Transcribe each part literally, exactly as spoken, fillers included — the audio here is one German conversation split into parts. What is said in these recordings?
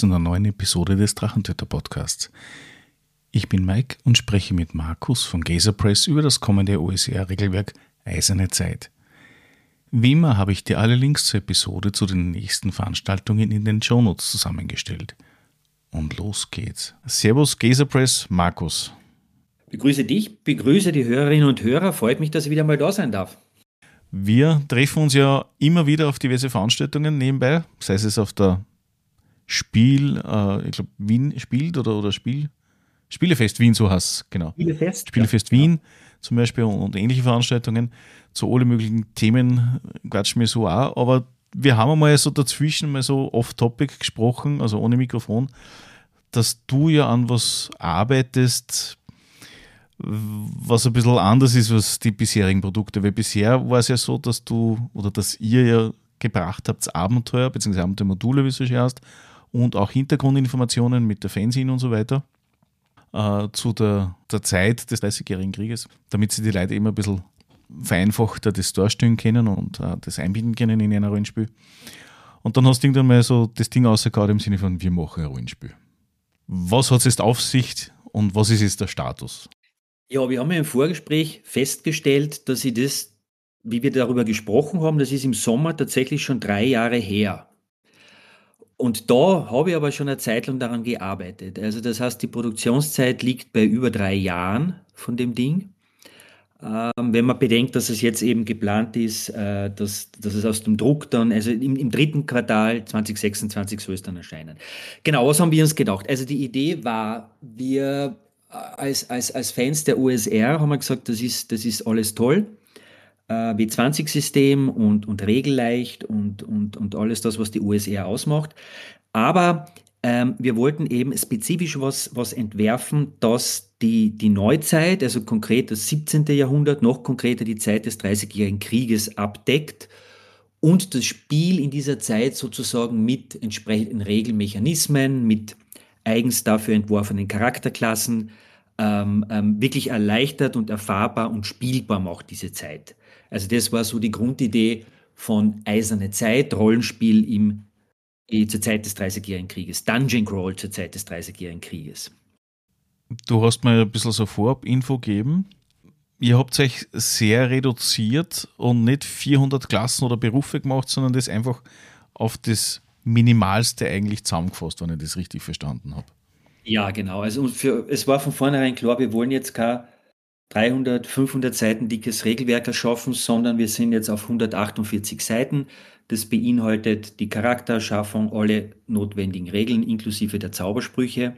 zu einer neuen Episode des Drachentöter Podcasts. Ich bin Mike und spreche mit Markus von Gazer-Press über das kommende O S R-Regelwerk Eiserne Zeit. Wie immer habe ich dir alle Links zur Episode zu den nächsten Veranstaltungen in den Shownotes zusammengestellt. Und los geht's. Servus Gazer-Press, Markus. Begrüße dich, begrüße die Hörerinnen und Hörer. Freut mich, dass ich wieder mal da sein darf. Wir treffen uns ja immer wieder auf diverse Veranstaltungen nebenbei, sei es auf der Spiel, äh, ich glaube Wien spielt oder, oder Spiel, Spielefest Wien, so heißt es, genau. Spielefest, Spielefest ja. Wien zum Beispiel und ähnliche Veranstaltungen. Zu alle möglichen Themen quatschen wir so auch, aber wir haben einmal so dazwischen mal so off-topic gesprochen, also ohne Mikrofon, dass du ja an was arbeitest, was ein bisschen anders ist als die bisherigen Produkte, weil bisher war es ja so, dass du oder dass ihr ja gebracht habt Abenteuer, bzw. Abenteuermodule, wie es so schön heißt, und auch Hintergrundinformationen mit der Fanzine und so weiter äh, zu der, der Zeit des dreißigjährigen Krieges, damit sie die Leute immer ein bisschen vereinfachter das darstellen können und äh, das einbinden können in ein Rollenspiel. Und dann hast du irgendwann mal so das Ding rausgehauen im Sinne von, wir machen ein Rollenspiel. Was hat es jetzt auf sich und was ist jetzt der Status? Ja, wir haben ja im Vorgespräch festgestellt, dass ich das, wie wir darüber gesprochen haben, das ist im Sommer tatsächlich schon drei Jahre her. Und da habe ich aber schon eine Zeit lang daran gearbeitet. Also das heißt, die Produktionszeit liegt bei über drei Jahren von dem Ding. Ähm, wenn man bedenkt, dass es jetzt eben geplant ist, äh, dass, dass es aus dem Druck dann, also im, im dritten Quartal zwanzig sechsundzwanzig soll es dann erscheinen. Genau, was haben wir uns gedacht? Also die Idee war, wir als, als, als Fans der O S R haben wir gesagt, das ist, das ist alles toll. Äh, W zwanzig-System und, und regelleicht und, und, und alles das, was die O S R ausmacht. Aber ähm, wir wollten eben spezifisch was, was entwerfen, das die, die Neuzeit, also konkret das siebzehnten. Jahrhundert, noch konkreter die Zeit des dreißigjährigen Krieges abdeckt und das Spiel in dieser Zeit sozusagen mit entsprechenden Regelmechanismen, mit eigens dafür entworfenen Charakterklassen ähm, ähm, wirklich erleichtert und erfahrbar und spielbar macht, diese Zeit. Also das war so die Grundidee von Eiserne Zeit, Rollenspiel im, eh, zur Zeit des dreißigjährigen Krieges, Dungeon Crawl zur Zeit des dreißigjährigen Krieges. Du hast mir ein bisschen so Vorab-Info gegeben. Ihr habt euch sehr reduziert und nicht vierhundert Klassen oder Berufe gemacht, sondern das einfach auf das Minimalste eigentlich zusammengefasst, wenn ich das richtig verstanden habe. Ja, genau. Also für, es war von vornherein klar, wir wollen jetzt kein dreihundert, fünfhundert Seiten dickes Regelwerk erschaffen, sondern wir sind jetzt auf hundertachtundvierzig Seiten. Das beinhaltet die Charaktererschaffung, alle notwendigen Regeln inklusive der Zaubersprüche.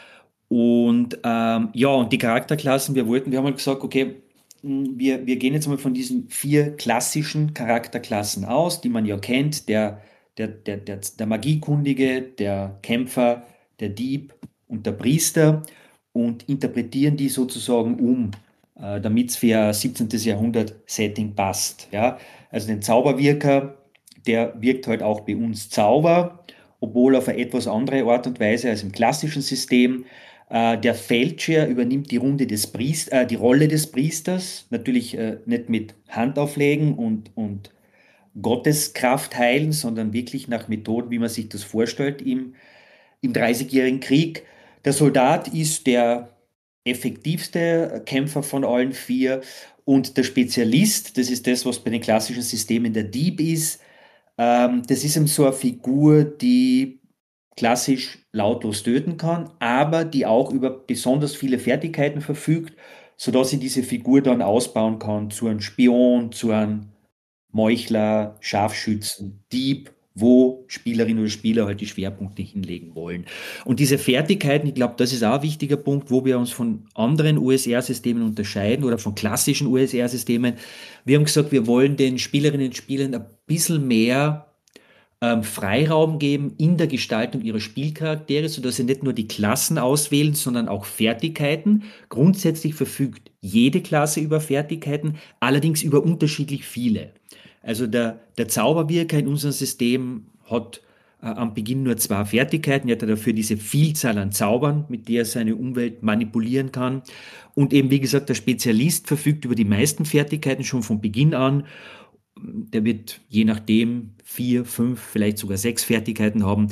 Und ähm, ja, und die Charakterklassen, wir wollten, wir haben halt gesagt, okay, wir, wir gehen jetzt mal von diesen vier klassischen Charakterklassen aus, die man ja kennt, der, der, der, der, der Magiekundige, der Kämpfer, der Dieb und der Priester und interpretieren die sozusagen um, äh, damit es für ein siebzehnten. Jahrhundert-Setting passt. Ja? Also den Zauberwirker, der wirkt halt auch bei uns Zauber, obwohl auf eine etwas andere Art und Weise als im klassischen System. Äh, der Fälscher übernimmt die, Runde des Priest, äh, die Rolle des Priesters, natürlich äh, nicht mit Handauflegen und, und Gotteskraft heilen, sondern wirklich nach Methoden, wie man sich das vorstellt im, im dreißigjährigen Krieg. Der Soldat ist der effektivste Kämpfer von allen vier und der Spezialist, das ist das, was bei den klassischen Systemen der Dieb ist, ähm, das ist eben so eine Figur, die klassisch lautlos töten kann, aber die auch über besonders viele Fertigkeiten verfügt, sodass sie diese Figur dann ausbauen kann zu einem Spion, zu einem Meuchler, Scharfschützen, Dieb, wo Spielerinnen oder Spieler halt die Schwerpunkte hinlegen wollen. Und diese Fertigkeiten, ich glaube, das ist auch ein wichtiger Punkt, wo wir uns von anderen O S R-Systemen unterscheiden oder von klassischen O S R-Systemen. Wir haben gesagt, wir wollen den Spielerinnen und Spielern ein bisschen mehr ähm, Freiraum geben in der Gestaltung ihrer Spielcharaktere, sodass sie nicht nur die Klassen auswählen, sondern auch Fertigkeiten. Grundsätzlich verfügt jede Klasse über Fertigkeiten, allerdings über unterschiedlich viele. Also der, der Zauberwirker in unserem System hat äh, am Beginn nur zwei Fertigkeiten. Er hat dafür diese Vielzahl an Zaubern, mit der er seine Umwelt manipulieren kann. Und eben, wie gesagt, der Spezialist verfügt über die meisten Fertigkeiten schon von Beginn an. Der wird je nachdem vier, fünf, vielleicht sogar sechs Fertigkeiten haben.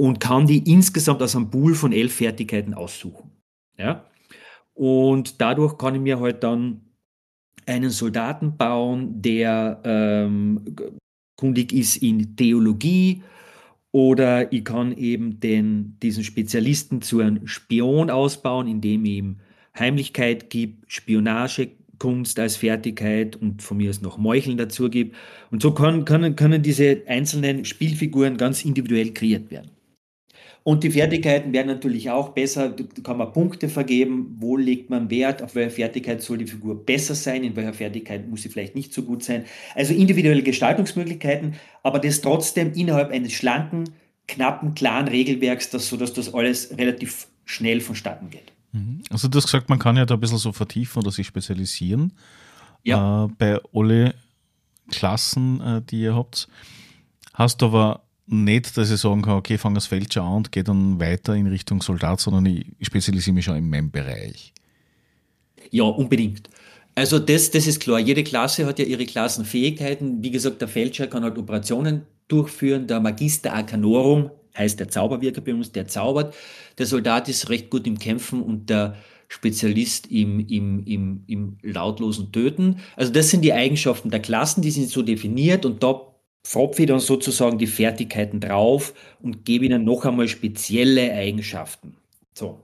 und kann die insgesamt aus einem Pool von elf Fertigkeiten aussuchen. Ja? Und dadurch kann ich mir halt dann einen Soldaten bauen, der ähm, kundig ist in Theologie, oder ich kann eben den, diesen Spezialisten zu einem Spion ausbauen, indem ich ihm Heimlichkeit gibt, Spionagekunst als Fertigkeit und von mir aus noch Meucheln dazu gibt. Und so können, können, können diese einzelnen Spielfiguren ganz individuell kreiert werden. Und die Fertigkeiten werden natürlich auch besser, da kann man Punkte vergeben, wo legt man Wert, auf welcher Fertigkeit soll die Figur besser sein, in welcher Fertigkeit muss sie vielleicht nicht so gut sein. Also individuelle Gestaltungsmöglichkeiten, aber das trotzdem innerhalb eines schlanken, knappen, klaren Regelwerks, das, sodass das alles relativ schnell vonstatten geht. Also du hast gesagt, man kann ja da ein bisschen so vertiefen oder sich spezialisieren. Ja. Äh, bei alle Klassen, äh, die ihr habt, hast du aber nicht, dass ich sagen kann, okay, fange als Fälscher an und gehe dann weiter in Richtung Soldat, sondern ich spezialisiere mich schon in meinem Bereich. Ja, unbedingt. Also das, das ist klar. Jede Klasse hat ja ihre Klassenfähigkeiten. Wie gesagt, der Fälscher kann halt Operationen durchführen. Der Magister Arcanorum heißt der Zauberwirker bei uns, der zaubert. Der Soldat ist recht gut im Kämpfen und der Spezialist im, im, im, im lautlosen Töten. Also das sind die Eigenschaften der Klassen, die sind so definiert und da pfropfe ich dann sozusagen die Fertigkeiten drauf und gebe ihnen noch einmal spezielle Eigenschaften. So.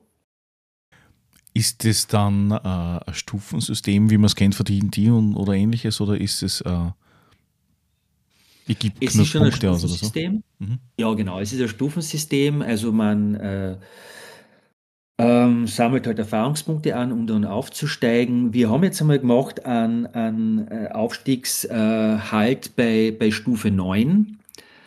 Ist es dann äh, ein Stufensystem, wie man es kennt von D und D oder ähnliches, oder ist es äh, ich gebe Es genug ist schon ein Punkte aus oder so? Stufensystem. Mhm. Ja, genau. Es ist ein Stufensystem. Also man äh, ähm, sammelt halt Erfahrungspunkte an, um dann aufzusteigen. Wir haben jetzt einmal gemacht einen, einen äh, Aufstiegshalt bei, bei Stufe neun.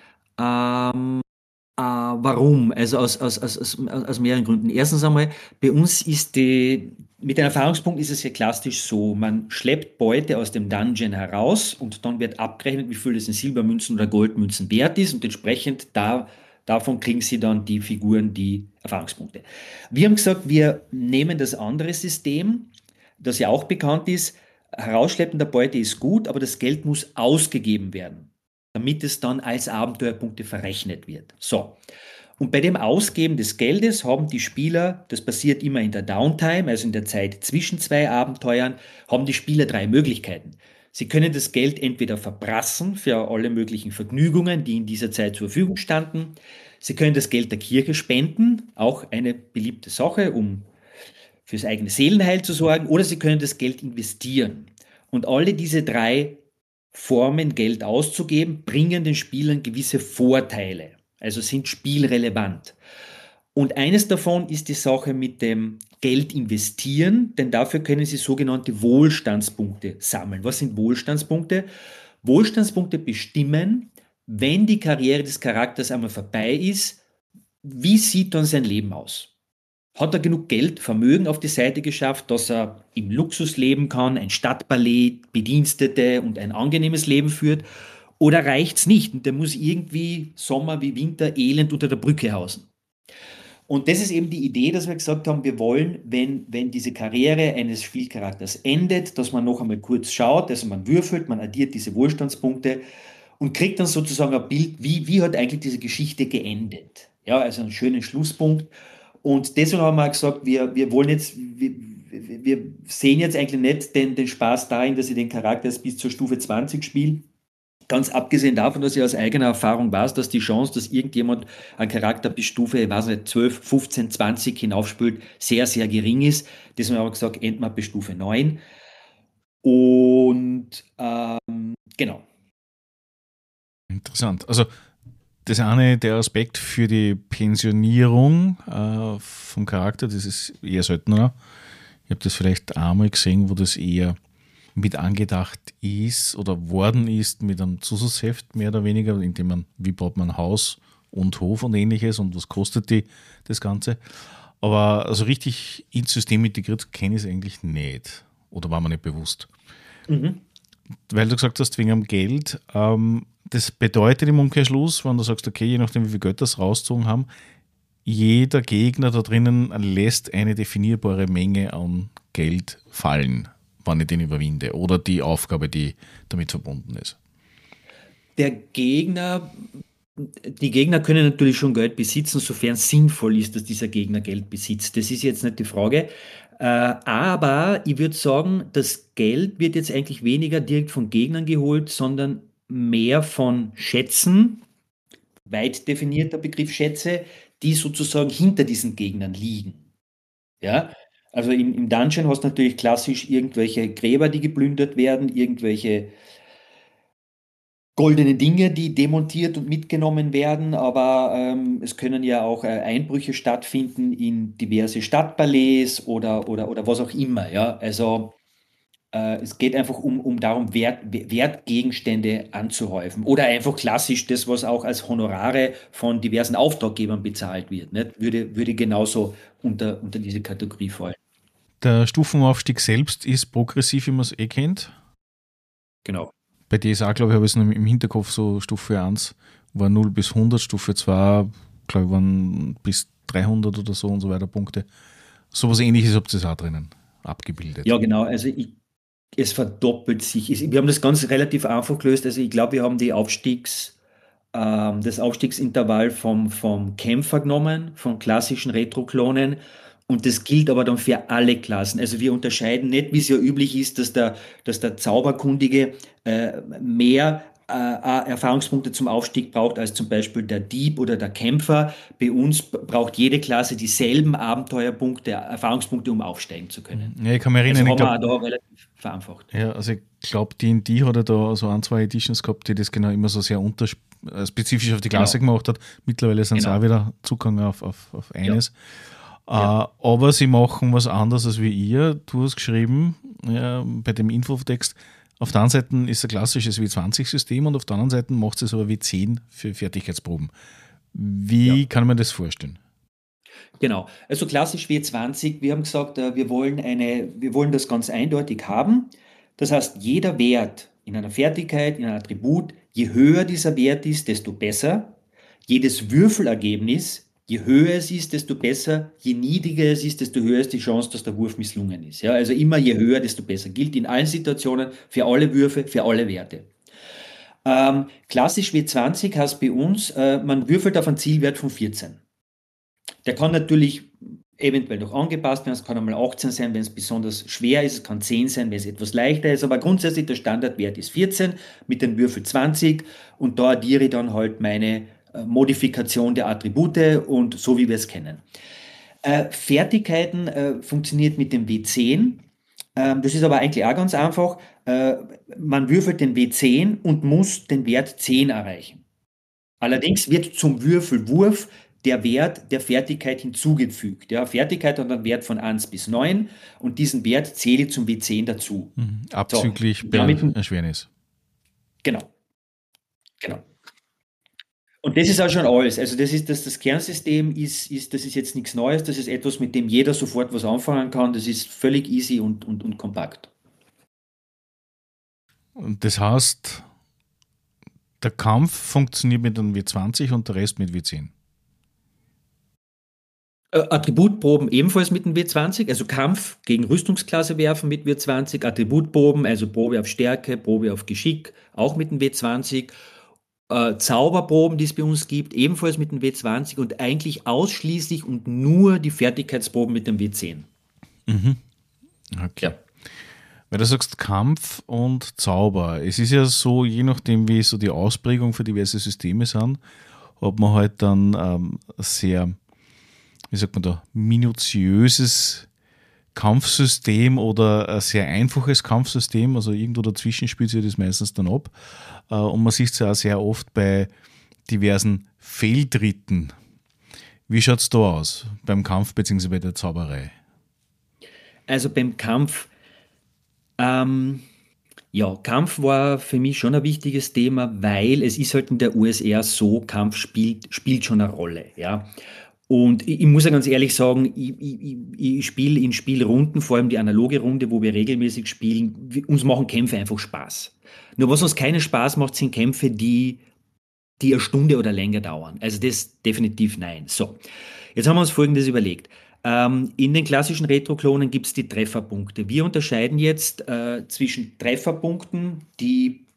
Ähm, äh, warum? Also aus, aus, aus, aus, aus mehreren Gründen. Erstens einmal, bei uns ist die, mit den Erfahrungspunkten ist es ja klassisch so, man schleppt Beute aus dem Dungeon heraus und dann wird abgerechnet, wie viel das in Silbermünzen oder Goldmünzen wert ist und entsprechend da, davon kriegen sie dann die Figuren die Erfahrungspunkte. Wir haben gesagt, wir nehmen das andere System, das ja auch bekannt ist. Herausschleppen der Beute ist gut, aber das Geld muss ausgegeben werden, damit es dann als Abenteuerpunkte verrechnet wird. So. Und bei dem Ausgeben des Geldes haben die Spieler, das passiert immer in der Downtime, also in der Zeit zwischen zwei Abenteuern, haben die Spieler drei Möglichkeiten. Sie können das Geld entweder verprassen für alle möglichen Vergnügungen, die in dieser Zeit zur Verfügung standen. Sie können das Geld der Kirche spenden, auch eine beliebte Sache, um fürs eigene Seelenheil zu sorgen, oder sie können das Geld investieren. Und alle diese drei Formen, Geld auszugeben, bringen den Spielern gewisse Vorteile, also sind spielrelevant. Und eines davon ist die Sache mit dem Geld investieren, denn dafür können Sie sogenannte Wohlstandspunkte sammeln. Was sind Wohlstandspunkte? Wohlstandspunkte bestimmen, wenn die Karriere des Charakters einmal vorbei ist, wie sieht dann sein Leben aus? Hat er genug Geld, Vermögen auf die Seite geschafft, dass er im Luxus leben kann, ein Stadtballett, Bedienstete und ein angenehmes Leben führt? Oder reicht's nicht und der muss irgendwie Sommer wie Winter elend unter der Brücke hausen? Und das ist eben die Idee, dass wir gesagt haben, wir wollen, wenn, wenn diese Karriere eines Spielcharakters endet, dass man noch einmal kurz schaut, also man würfelt, man addiert diese Wohlstandspunkte und kriegt dann sozusagen ein Bild, wie, wie hat eigentlich diese Geschichte geendet? Ja, also einen schönen Schlusspunkt. Und deswegen haben wir gesagt, wir, wir wollen jetzt, wir, wir sehen jetzt eigentlich nicht den, den Spaß darin, dass ich den Charakter jetzt bis zur Stufe zwanzig spiele. Ganz abgesehen davon, dass ich aus eigener Erfahrung weiß, dass die Chance, dass irgendjemand einen Charakter bis Stufe, ich weiß nicht, zwölf, fünfzehn, zwanzig hinaufspielt, sehr, sehr gering ist. Deswegen haben wir gesagt, enden wir bis Stufe neun. Und ähm, genau. Interessant. Also das eine, der Aspekt für die Pensionierung äh, vom Charakter, das ist eher seltener. Ich habe das vielleicht einmal gesehen, wo das eher mit angedacht ist oder worden ist mit einem Zusatzheft, mehr oder weniger, indem man, wie baut man Haus und Hof und ähnliches und was kostet die, das Ganze. Aber also richtig ins System integriert kenne ich es eigentlich nicht oder war mir nicht bewusst. Mhm. Weil du gesagt hast, wegen am Geld, ähm, das bedeutet im Umkehrschluss, wenn du sagst, okay, je nachdem, wie viel Geld das rausgezogen haben, jeder Gegner da drinnen lässt eine definierbare Menge an Geld fallen, wann ich den überwinde, oder die Aufgabe, die damit verbunden ist. Der Gegner die Gegner können natürlich schon Geld besitzen, sofern es sinnvoll ist, dass dieser Gegner Geld besitzt. Das ist jetzt nicht die Frage. Äh, aber ich würde sagen, das Geld wird jetzt eigentlich weniger direkt von Gegnern geholt, sondern mehr von Schätzen, weit definierter Begriff Schätze, die sozusagen hinter diesen Gegnern liegen. Ja, also im, im Dungeon hast du natürlich klassisch irgendwelche Gräber, die geplündert werden, irgendwelche goldene Dinge, die demontiert und mitgenommen werden, aber ähm, es können ja auch äh, Einbrüche stattfinden in diverse Stadtpalais oder, oder, oder was auch immer. Ja? Also äh, es geht einfach um, um darum, Wert, Wertgegenstände anzuhäufen oder einfach klassisch das, was auch als Honorare von diversen Auftraggebern bezahlt wird, nicht? Würde, würde genauso unter, unter diese Kategorie fallen. Der Stufenaufstieg selbst ist progressiv, wie man es eh kennt. Genau. Bei D S A, glaube ich, habe ich es noch im Hinterkopf, so Stufe eins war null bis hundert, Stufe zwei, glaube ich, waren bis dreihundert oder so und so weiter Punkte. So was Ähnliches habt ihr das auch drinnen abgebildet. Ja, genau. Also ich, es verdoppelt sich. Es- Wir haben das ganz relativ einfach gelöst. Also ich glaube, wir haben die Aufstiegs, ähm, das Aufstiegsintervall vom, vom Kämpfer genommen, von klassischen Retro-Klonen. Und das gilt aber dann für alle Klassen. Also wir unterscheiden nicht, wie es ja üblich ist, dass der, dass der Zauberkundige äh, mehr äh, Erfahrungspunkte zum Aufstieg braucht als zum Beispiel der Dieb oder der Kämpfer. Bei uns braucht jede Klasse dieselben Abenteuerpunkte, Erfahrungspunkte, um aufsteigen zu können. Ja, ich kann mich erinnern, Also ich haben wir glaube, auch da relativ vereinfacht. ja, also ich glaube, D und D hat er da so ein, zwei Editions gehabt, die das genau immer so sehr untersp- äh, spezifisch auf die Klasse Genau. gemacht hat. Mittlerweile sind sie Genau. auch wieder zugegangen auf, auf, auf eines. Ja. Äh, aber sie machen was anderes als wie ihr. Du hast geschrieben, ja, bei dem Infotext, auf der einen Seite ist ein klassisches W zwanzig-System und auf der anderen Seite macht es aber W zehn für Fertigkeitsproben. Wie Ja. kann man das vorstellen? Genau. Also klassisch W zwanzig, wir haben gesagt, äh, wir wollen eine, wir wollen das ganz eindeutig haben. Das heißt, jeder Wert in einer Fertigkeit, in einem Attribut, je höher dieser Wert ist, desto besser. Jedes Würfelergebnis, je höher es ist, desto besser. Je niedriger es ist, desto höher ist die Chance, dass der Wurf misslungen ist. Ja, also immer je höher, desto besser. Gilt in allen Situationen, für alle Würfe, für alle Werte. Ähm, klassisch W zwanzig heißt bei uns, äh, man würfelt auf einen Zielwert von vierzehn. Der kann natürlich eventuell noch angepasst werden, es kann einmal achtzehn sein, wenn es besonders schwer ist, es kann zehn sein, wenn es etwas leichter ist, aber grundsätzlich der Standardwert ist vierzehn mit dem Würfel zwanzig und da addiere ich dann halt meine äh, Modifikation der Attribute und so wie wir es kennen. Äh, Fertigkeiten äh, funktioniert mit dem W zehn. Ähm, das ist aber eigentlich auch ganz einfach. Äh, man würfelt den W zehn und muss den Wert zehn erreichen. Allerdings wird zum Würfelwurf der Wert der Fertigkeit hinzugefügt. Ja, Fertigkeit hat einen Wert von eins bis neun und diesen Wert zähle ich zum W zehn dazu. Mhm. So, Abzüglich bei damit, Erschwernis. genau, genau. Und das ist auch schon alles. Also das ist das, das Kernsystem ist, ist, das ist jetzt nichts Neues, das ist etwas, mit dem jeder sofort was anfangen kann. Das ist völlig easy und, und, und kompakt. Und das heißt, der Kampf funktioniert mit einem W zwanzig und der Rest mit W zehn. Äh, Attributproben ebenfalls mit dem W zwanzig, also Kampf gegen Rüstungsklasse werfen mit W zwanzig, Attributproben, also Probe auf Stärke, Probe auf Geschick, auch mit dem W zwanzig, äh, Zauberproben, die es bei uns gibt, ebenfalls mit dem W zwanzig und eigentlich ausschließlich und nur die Fertigkeitsproben mit dem W zehn. Mhm. Okay. Ja. Weil du sagst Kampf und Zauber. Es ist ja so, je nachdem, wie so die Ausprägung für diverse Systeme sind, hat man halt dann ähm, sehr, wie sagt man da, minutiöses Kampfsystem oder ein sehr einfaches Kampfsystem. Also irgendwo dazwischen spielt sich das meistens dann ab. Äh, und man sieht es ja auch sehr oft bei diversen Fehltritten. Wie schaut es da aus beim Kampf bzw. bei der Zauberei? Also beim Kampf, ähm, ja, Kampf war für mich schon ein wichtiges Thema, weil es ist halt in der U S R so, Kampf spielt, spielt schon eine Rolle, ja. Und ich, ich muss ja ganz ehrlich sagen, ich, ich, ich spiele in Spielrunden, vor allem die analoge Runde, wo wir regelmäßig spielen, wir- uns machen Kämpfe einfach Spaß. Nur was uns keinen Spaß macht, sind Kämpfe, die, die eine Stunde oder länger dauern. Also das definitiv nein. So, jetzt haben wir uns Folgendes überlegt. Ähm, in den klassischen Retro-Klonen gibt es die Trefferpunkte. Wir unterscheiden jetzt äh, zwischen Trefferpunkten, die äh,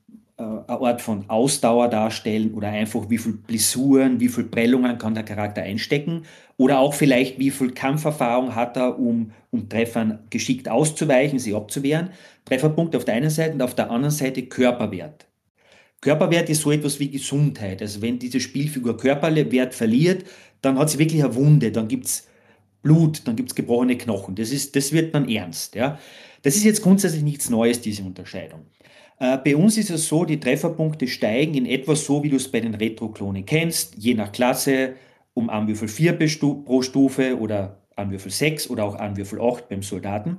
eine Art von Ausdauer darstellen oder einfach wie viel Blessuren, wie viel Prellungen kann der Charakter einstecken oder auch vielleicht wie viel Kampferfahrung hat er, um, um Treffern geschickt auszuweichen, sie abzuwehren. Trefferpunkte auf der einen Seite und auf der anderen Seite Körperwert. Körperwert ist so etwas wie Gesundheit. Also wenn diese Spielfigur Körperwert verliert, dann hat sie wirklich eine Wunde, dann gibt es Blut, dann gibt es gebrochene Knochen. Das, ist, das wird dann ernst. Ja? Das ist jetzt grundsätzlich nichts Neues, diese Unterscheidung. Äh, bei uns ist es so, die Trefferpunkte steigen in etwa so, wie du es bei den Retro-Klonen kennst, je nach Klasse um Anwürfel vier pro Stufe oder Anwürfel sechs oder auch Anwürfel acht beim Soldaten.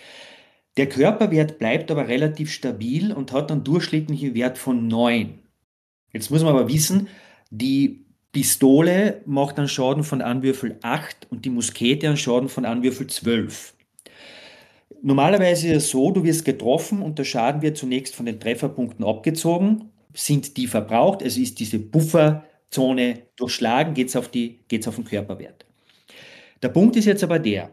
Der Körperwert bleibt aber relativ stabil und hat einen durchschnittlichen Wert von neun. Jetzt muss man aber wissen, die Pistole macht einen Schaden von Anwürfel acht und die Muskete einen Schaden von Anwürfel zwölf. Normalerweise ist es so, du wirst getroffen und der Schaden wird zunächst von den Trefferpunkten abgezogen. Sind die verbraucht, also ist diese Bufferzone durchschlagen, geht es auf, geht's auf den Körperwert. Der Punkt ist jetzt aber der,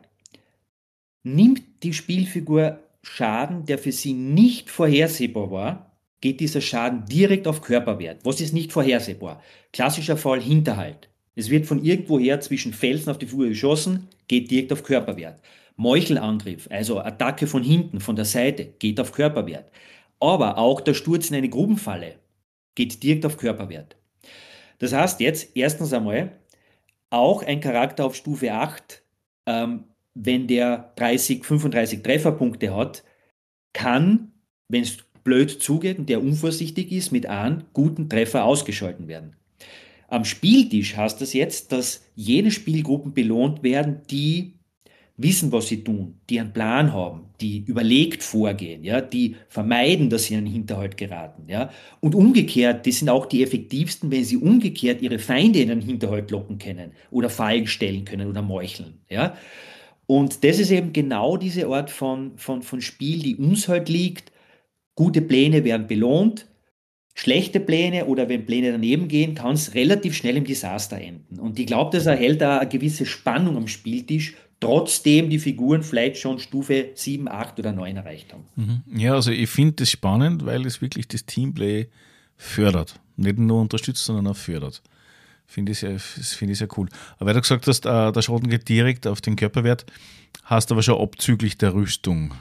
nimmt die Spielfigur Schaden, der für sie nicht vorhersehbar war, geht dieser Schaden direkt auf Körperwert. Was ist nicht vorhersehbar? Klassischer Fall Hinterhalt. Es wird von irgendwoher zwischen Felsen auf die Figur geschossen, geht direkt auf Körperwert. Meuchelangriff, also Attacke von hinten, von der Seite, geht auf Körperwert. Aber auch der Sturz in eine Grubenfalle geht direkt auf Körperwert. Das heißt jetzt, erstens einmal, auch ein Charakter auf Stufe acht, ähm, wenn der dreißig, fünfunddreißig Trefferpunkte hat, kann, wenn es blöd zugeht und der unvorsichtig ist, mit einem guten Treffer ausgeschalten werden. Am Spieltisch heißt das jetzt, dass jene Spielgruppen belohnt werden, die wissen, was sie tun, die einen Plan haben, die überlegt vorgehen, ja, die vermeiden, dass sie in einen Hinterhalt geraten. Ja. Und umgekehrt, die sind auch die effektivsten, wenn sie umgekehrt ihre Feinde in einen Hinterhalt locken können oder Fallen stellen können oder meucheln. Ja. Und das ist eben genau diese Art von, von, von Spiel, die uns halt liegt. Gute Pläne werden belohnt, schlechte Pläne oder wenn Pläne daneben gehen, kann es relativ schnell im Desaster enden. Und ich glaube, das erhält da eine gewisse Spannung am Spieltisch, trotzdem die Figuren vielleicht schon Stufe sieben, acht oder neun erreicht haben. Ja, also ich finde das spannend, weil es wirklich das Teamplay fördert. Nicht nur unterstützt, sondern auch fördert. Finde ich, sehr, find ich sehr cool. Aber weil du gesagt hast, der Schaden geht direkt auf den Körperwert, hast aber schon abzüglich der Rüstung.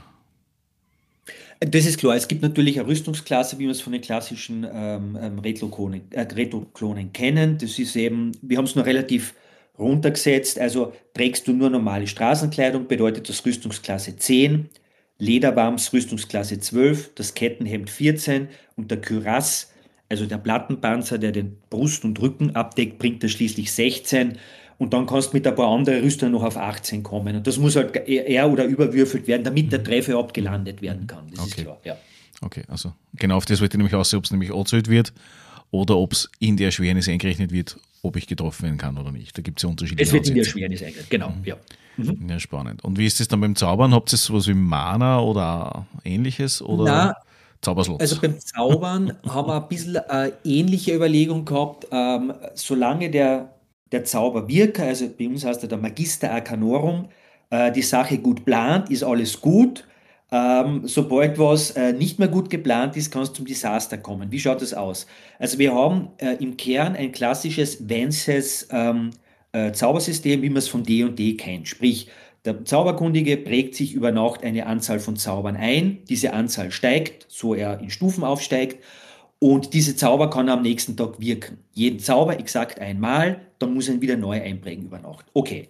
Das ist klar. Es gibt natürlich eine Rüstungsklasse, wie wir es von den klassischen ähm, Retro-Klonen, äh, Retro-Klonen kennen. Das ist eben, wir haben es nur relativ runtergesetzt. Also trägst du nur normale Straßenkleidung, bedeutet das Rüstungsklasse zehn, Lederwams Rüstungsklasse zwölf, das Kettenhemd vierzehn und der Kürass, also der Plattenpanzer, der den Brust und Rücken abdeckt, bringt das schließlich sechzehn. Und dann kannst du mit ein paar anderen Rüstern noch auf achtzehn kommen. Und das muss halt eher oder überwürfelt werden, damit der Treffer abgelandet werden kann. Das okay. ist klar, ja. Okay, also genau auf das wollte ich nämlich aussehen, ob es nämlich angezählt wird oder ob es in der Erschwernis eingerechnet wird, ob ich getroffen werden kann oder nicht. Da gibt es ja unterschiedliche Es wird in der Erschwernis eingerechnet, genau, mhm. ja. Mhm. Ja, spannend. Und wie ist es dann beim Zaubern? Habt ihr sowas wie Mana oder ähnliches? Oder Na, Zauberslots? Also beim Zaubern haben wir ein bisschen eine ähnliche Überlegung gehabt. Ähm, solange der, der Zauberwirker, also bei uns heißt er der Magister Arcanorum, äh, die Sache gut plant, ist alles gut. Ähm, sobald was äh, nicht mehr gut geplant ist, kann es zum Desaster kommen. Wie schaut das aus? Also wir haben äh, im Kern ein klassisches Vances ähm, äh, Zaubersystem, wie man es von D und D kennt. Sprich, der Zauberkundige prägt sich über Nacht eine Anzahl von Zaubern ein. Diese Anzahl steigt, so er in Stufen aufsteigt. Und diese Zauber kann er am nächsten Tag wirken. Jeden Zauber exakt einmal, dann muss er ihn wieder neu einprägen über Nacht. Okay.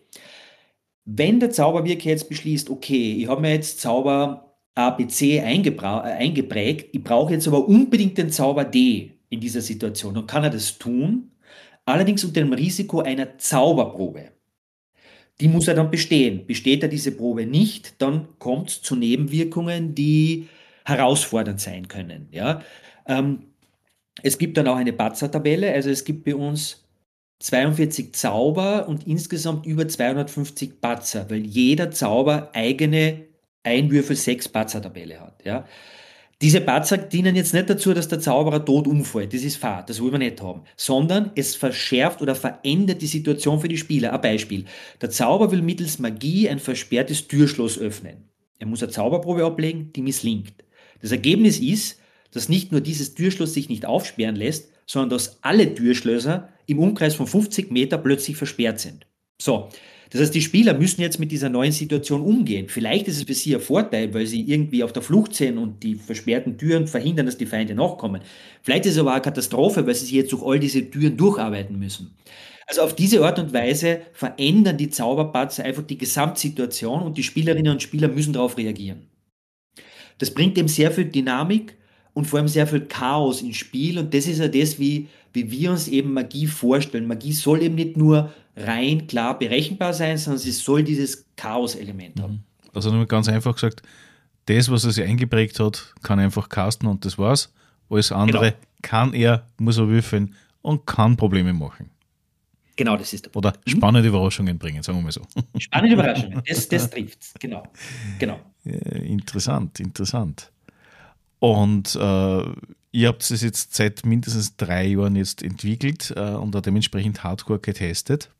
Wenn der Zauberwirker jetzt beschließt, okay, ich habe mir jetzt Zauber A, B, C eingeprägt, ich brauche jetzt aber unbedingt den Zauber D in dieser Situation, dann kann er das tun, allerdings unter dem Risiko einer Zauberprobe. Die muss er dann bestehen. Besteht er diese Probe nicht, dann kommt es zu Nebenwirkungen, die herausfordernd sein können. Ja? Ähm, es gibt dann auch eine Patzer-Tabelle, also es gibt bei uns zweiundvierzig Zauber und insgesamt über zweihundertfünfzig Patzer, weil jeder Zauber eigene Einwürfel sechs Patzer-Tabelle hat. Ja? Diese Patzer dienen jetzt nicht dazu, dass der Zauberer tot umfällt, das ist Fahrt, das wollen wir nicht haben, sondern es verschärft oder verändert die Situation für die Spieler. Ein Beispiel, der Zauber will mittels Magie ein versperrtes Türschloss öffnen. Er muss eine Zauberprobe ablegen, die misslingt. Das Ergebnis ist, dass nicht nur dieses Türschloss sich nicht aufsperren lässt, sondern dass alle Türschlösser im Umkreis von fünfzig Meter plötzlich versperrt sind. So, das heißt, die Spieler müssen jetzt mit dieser neuen Situation umgehen. Vielleicht ist es für sie ein Vorteil, weil sie irgendwie auf der Flucht sind und die versperrten Türen verhindern, dass die Feinde nachkommen. Vielleicht ist es aber eine Katastrophe, weil sie sich jetzt durch all diese Türen durcharbeiten müssen. Also auf diese Art und Weise verändern die Zauberpatzer einfach die Gesamtsituation und die Spielerinnen und Spieler müssen darauf reagieren. Das bringt eben sehr viel Dynamik und vor allem sehr viel Chaos ins Spiel und das ist ja das, wie, wie wir uns eben Magie vorstellen. Magie soll eben nicht nur rein klar berechenbar sein, sondern sie soll dieses Chaos-Element haben. Also nur ganz einfach gesagt, das, was er sich eingeprägt hat, kann er einfach casten und das war's. Alles andere Genau. kann er, muss er würfeln und kann Probleme machen. Genau, das ist der Oder spannende Überraschungen bringen, sagen wir mal so. Spannende Überraschungen, das, das trifft's, genau. genau. Äh, interessant, interessant. Und äh, ihr habt es jetzt seit mindestens drei Jahren jetzt entwickelt äh, und auch dementsprechend hardcore getestet.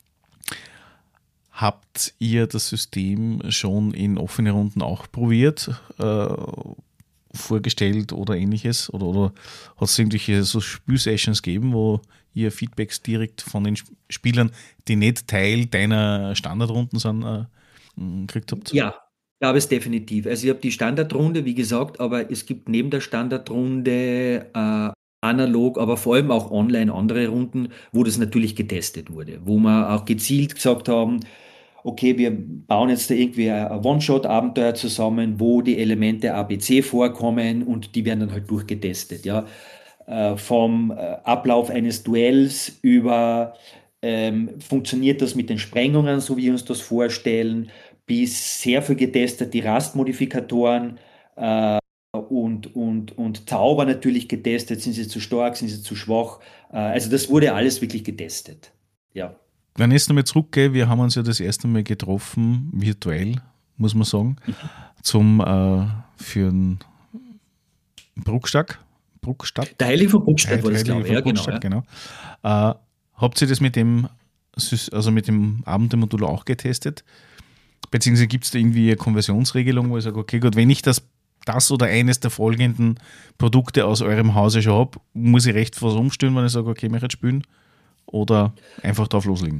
Habt ihr das System schon in offene Runden auch probiert, äh, vorgestellt oder ähnliches? Oder, oder hat es irgendwelche so Spielsessions gegeben, wo ihr Feedbacks direkt von den Spielern, die nicht Teil deiner Standardrunden sind, äh, gekriegt habt? Ja, gab es definitiv. Also ich habe die Standardrunde, wie gesagt, aber es gibt neben der Standardrunde äh, analog, aber vor allem auch online andere Runden, wo das natürlich getestet wurde, wo wir auch gezielt gesagt haben, okay, wir bauen jetzt da irgendwie ein One-Shot-Abenteuer zusammen, wo die Elemente A B C vorkommen und die werden dann halt durchgetestet, ja. Äh, vom äh, Ablauf eines Duells über ähm, funktioniert das mit den Sprengungen, so wie wir uns das vorstellen, bis sehr viel getestet, die Rastmodifikatoren äh, und, und, und Zauber natürlich getestet, sind sie zu stark, sind sie zu schwach. Äh, also das wurde alles wirklich getestet, ja. Wenn ich jetzt nochmal zurückgehe, wir haben uns ja das erste Mal getroffen, virtuell, muss man sagen, zum äh, für einen Bruckstadt. Bruckstadt. Der Heilige von Bruckstadt war das, Heilige glaube ich. Ja, von genau. Bruckstadt, Ja. genau. Äh, habt ihr das mit dem, Sys- also mit dem Abenteuermodul auch getestet? Beziehungsweise gibt es da irgendwie eine Konversionsregelung, wo ich sage, okay, gut, wenn ich das, das oder eines der folgenden Produkte aus eurem Hause schon habe, muss ich recht was umstellen, wenn ich sage, okay, ich möchte jetzt spielen? Oder einfach drauf loslegen?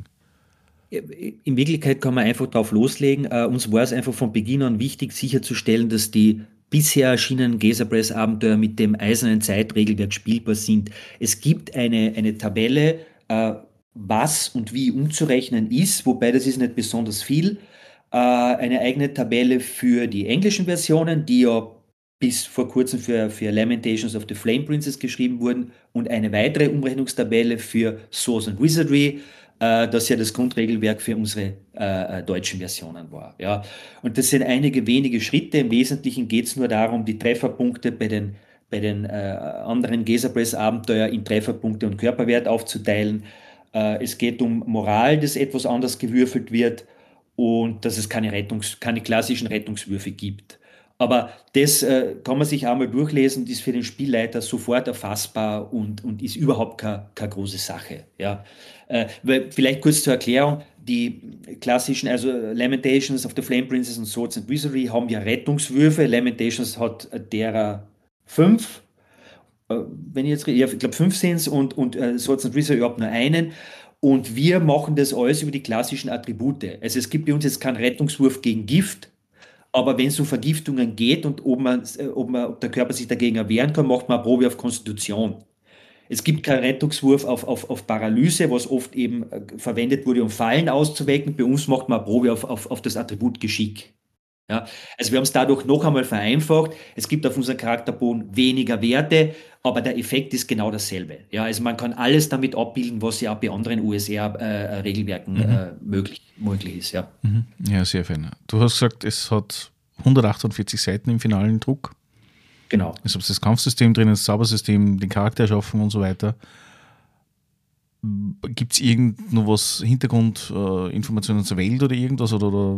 In Wirklichkeit kann man einfach drauf loslegen. Äh, uns war es einfach von Beginn an wichtig, sicherzustellen, dass die bisher erschienenen Gazer-Press-Abenteuer mit dem eisernen Zeitregelwerk spielbar sind. Es gibt eine, eine Tabelle, äh, was und wie umzurechnen ist, wobei das ist nicht besonders viel. Äh, eine eigene Tabelle für die englischen Versionen, die ja bis vor kurzem für, für Lamentations of the Flame Princess geschrieben wurden und eine weitere Umrechnungstabelle für Swords and Wizardry, äh, das ja das Grundregelwerk für unsere äh, deutschen Versionen war. Ja. Und das sind einige wenige Schritte. Im Wesentlichen geht es nur darum, die Trefferpunkte bei den, bei den äh, anderen Gazer-Press-Abenteuer in Trefferpunkte und Körperwert aufzuteilen. Äh, es geht um Moral, das etwas anders gewürfelt wird und dass es keine, Rettungs-, keine klassischen Rettungswürfe gibt. Aber das äh, kann man sich einmal durchlesen und ist für den Spielleiter sofort erfassbar und, und ist überhaupt keine, keine große Sache. Ja. Äh, weil, vielleicht kurz zur Erklärung, die klassischen, also Lamentations of the Flame Princess und Swords and Wizardry haben ja Rettungswürfe. Lamentations hat derer fünf, äh, wenn ich jetzt, ja, ich glaube fünf sind es und, und äh, Swords and Wizardry überhaupt nur einen. Und wir machen das alles über die klassischen Attribute. Also es gibt bei uns jetzt keinen Rettungswurf gegen Gift, aber wenn es um Vergiftungen geht und ob, man, ob, man, ob der Körper sich dagegen erwehren kann, macht man eine Probe auf Konstitution. Es gibt keinen Rettungswurf auf, auf, auf Paralyse, was oft eben verwendet wurde, um Fallen auszuwecken. Bei uns macht man eine Probe auf, auf, auf das Attribut Geschick. Ja, also wir haben es dadurch noch einmal vereinfacht. Es gibt auf unserem Charakterbogen weniger Werte, aber der Effekt ist genau dasselbe. Ja, also man kann alles damit abbilden, was ja auch bei anderen U S R-Regelwerken Mhm. äh, möglich, möglich ist. Ja. Mhm. Ja, sehr fein. Du hast gesagt, es hat hundertachtundvierzig Seiten im finalen Druck. Genau. Es ist das Kampfsystem drin, das Zaubersystem, den Charakter erschaffen und so weiter. Gibt es irgend noch was, Hintergrundinformationen äh, zur Welt oder irgendwas? Oder, oder?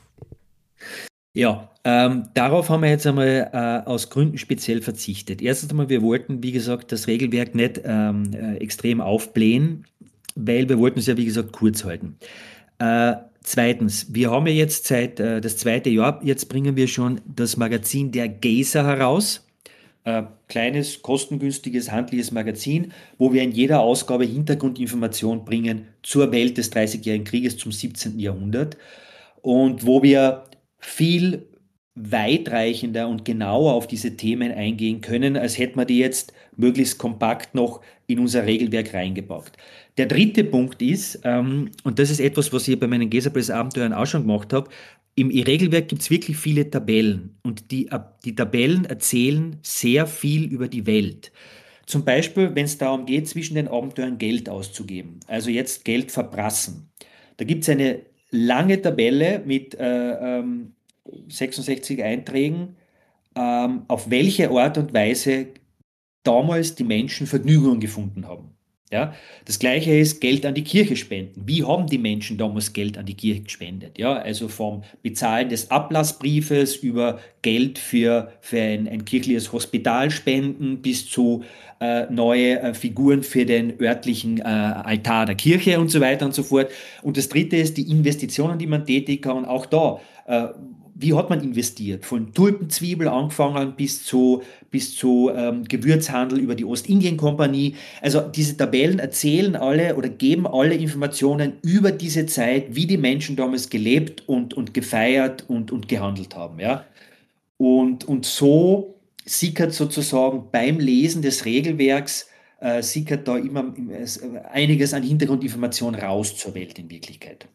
Ja, ähm, darauf haben wir jetzt einmal äh, aus Gründen speziell verzichtet. Erstens einmal, wir wollten, wie gesagt, das Regelwerk nicht ähm, äh, extrem aufblähen, weil wir wollten es ja, wie gesagt, kurz halten. Äh, zweitens, wir haben ja jetzt seit äh, das zweite Jahr, jetzt bringen wir schon das Magazin der Gazer heraus. Äh, kleines, kostengünstiges, handliches Magazin, wo wir in jeder Ausgabe Hintergrundinformation bringen zur Welt des Dreißigjährigen Krieges zum siebzehnten. Jahrhundert und wo wir viel weitreichender und genauer auf diese Themen eingehen können, als hätten wir die jetzt möglichst kompakt noch in unser Regelwerk reingebaut. Der dritte Punkt ist, ähm, und das ist etwas, was ich bei meinen Geserpress-Abenteuern auch schon gemacht habe, im Regelwerk gibt es wirklich viele Tabellen und die, die Tabellen erzählen sehr viel über die Welt. Zum Beispiel, wenn es darum geht, zwischen den Abenteuern Geld auszugeben, also jetzt Geld verprassen. Da gibt es eine lange Tabelle mit äh, ähm, sechsundsechzig Einträgen, ähm, auf welche Art und Weise damals die Menschen Vergnügungen gefunden haben. Ja, das Gleiche ist Geld an die Kirche spenden. Wie haben die Menschen damals Geld an die Kirche gespendet? Ja, also vom Bezahlen des Ablassbriefes über Geld für, für ein, ein kirchliches Hospital spenden bis zu äh, neue äh, Figuren für den örtlichen äh, Altar der Kirche und so weiter und so fort. Und das Dritte ist die Investitionen, die man tätigen kann. Auch da, äh, wie hat man investiert? Von Tulpenzwiebel angefangen bis zu, bis zu ähm, Gewürzhandel über die Ostindien-Kompanie. Also diese Tabellen erzählen alle oder geben alle Informationen über diese Zeit, wie die Menschen damals gelebt und, und gefeiert und, und gehandelt haben. Ja? Und, und so sickert sozusagen beim Lesen des Regelwerks äh, sickert da immer äh, einiges an Hintergrundinformation raus zur Welt in Wirklichkeit.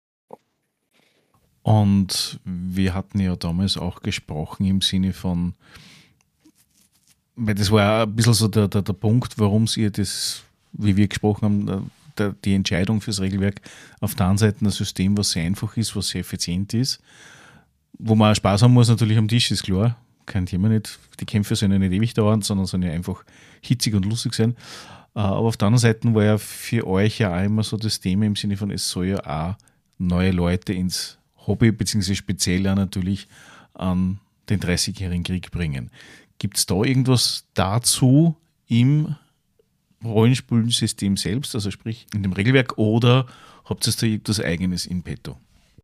Und wir hatten ja damals auch gesprochen im Sinne von, weil das war ja ein bisschen so der, der, der Punkt, warum ihr das, wie wir gesprochen haben, der, die Entscheidung fürs Regelwerk auf der einen Seite ein System, was sehr einfach ist, was sehr effizient ist, wo man auch Spaß haben muss natürlich am Tisch, ist klar, kein Thema nicht, die Kämpfe sollen ja nicht ewig dauern, sondern sollen ja einfach hitzig und lustig sein. Aber auf der anderen Seite war ja für euch ja auch immer so das Thema im Sinne von, es soll ja auch neue Leute ins Hobby, beziehungsweise speziell auch natürlich an den dreißigjährigen Krieg bringen. Gibt es da irgendwas dazu im Rollenspielsystem selbst, also sprich in dem Regelwerk, oder habt ihr da irgendwas Eigenes in petto?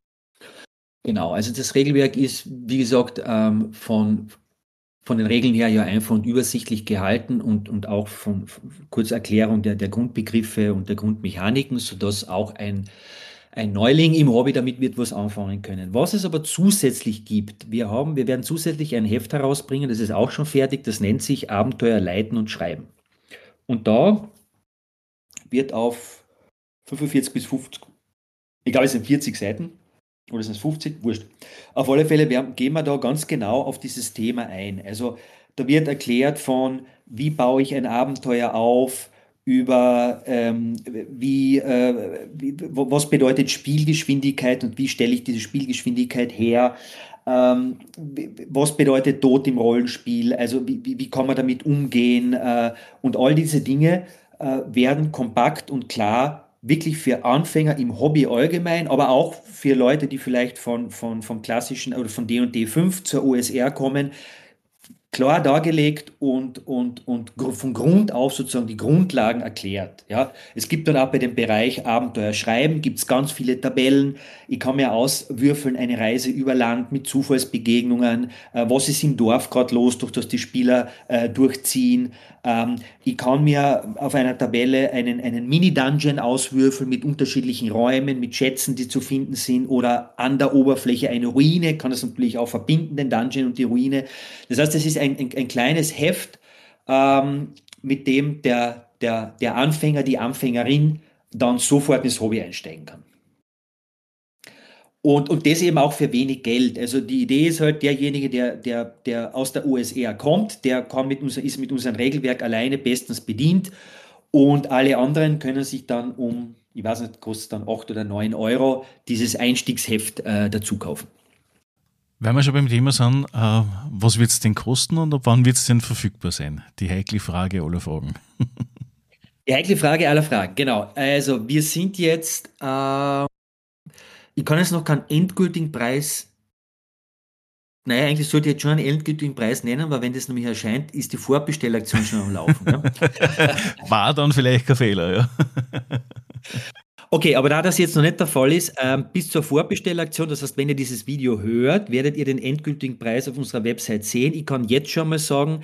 Genau, also das Regelwerk ist, wie gesagt, ähm, von, von den Regeln her ja einfach und übersichtlich gehalten und, und auch von, von kurzer Erklärung der, der Grundbegriffe und der Grundmechaniken, sodass auch ein ein Neuling im Hobby damit wird was anfangen können. Was es aber zusätzlich gibt, wir haben, wir werden zusätzlich ein Heft herausbringen, das ist auch schon fertig, das nennt sich Abenteuer leiten und schreiben. Und da wird auf fünfundvierzig bis fünfzig, ich glaube es sind vierzig Seiten, oder sind es fünfzig, wurscht. Auf alle Fälle werden, gehen wir da ganz genau auf dieses Thema ein. Also da wird erklärt von, wie baue ich ein Abenteuer auf, über ähm, wie, äh, wie, was bedeutet Spielgeschwindigkeit und wie stelle ich diese Spielgeschwindigkeit her, ähm, was bedeutet Tod im Rollenspiel, also wie, wie, wie kann man damit umgehen äh, und all diese Dinge äh, werden kompakt und klar wirklich für Anfänger im Hobby allgemein, aber auch für Leute, die vielleicht von, von, vom klassischen oder von D und D fünf zur O S R kommen, klar dargelegt und, und, und von Grund auf sozusagen die Grundlagen erklärt. Ja, es gibt dann auch bei dem Bereich Abenteuer schreiben, gibt es ganz viele Tabellen. Ich kann mir auswürfeln, eine Reise über Land mit Zufallsbegegnungen. Äh, was ist im Dorf gerade los, durch das die Spieler äh, durchziehen. Ähm, ich kann mir auf einer Tabelle einen, einen Mini-Dungeon auswürfeln mit unterschiedlichen Räumen, mit Schätzen, die zu finden sind oder an der Oberfläche eine Ruine. Kann das natürlich auch verbinden, den Dungeon und die Ruine. Das heißt, es ist ein, ein, ein kleines Heft, ähm, mit dem der, der, der Anfänger, die Anfängerin dann sofort ins Hobby einsteigen kann. Und, und das eben auch für wenig Geld. Also die Idee ist halt, derjenige, der, der, der aus der O S R kommt, der kann mit unser, ist mit unserem Regelwerk alleine bestens bedient und alle anderen können sich dann um, ich weiß nicht, kostet dann acht oder neun Euro, dieses Einstiegsheft äh, dazu kaufen. Weil wir schon beim Thema sind, äh, was wird es denn kosten und ab wann wird es denn verfügbar sein? Die heikle Frage aller Fragen. Die heikle Frage aller Fragen, genau. Also wir sind jetzt, äh, ich kann jetzt noch keinen endgültigen Preis, naja, eigentlich sollte ich jetzt schon einen endgültigen Preis nennen, weil wenn das nämlich erscheint, ist die Vorbestellaktion schon am Laufen. Ja? War dann vielleicht kein Fehler, ja. Okay, aber da das jetzt noch nicht der Fall ist, ähm, bis zur Vorbestellaktion, das heißt, wenn ihr dieses Video hört, werdet ihr den endgültigen Preis auf unserer Website sehen. Ich kann jetzt schon mal sagen,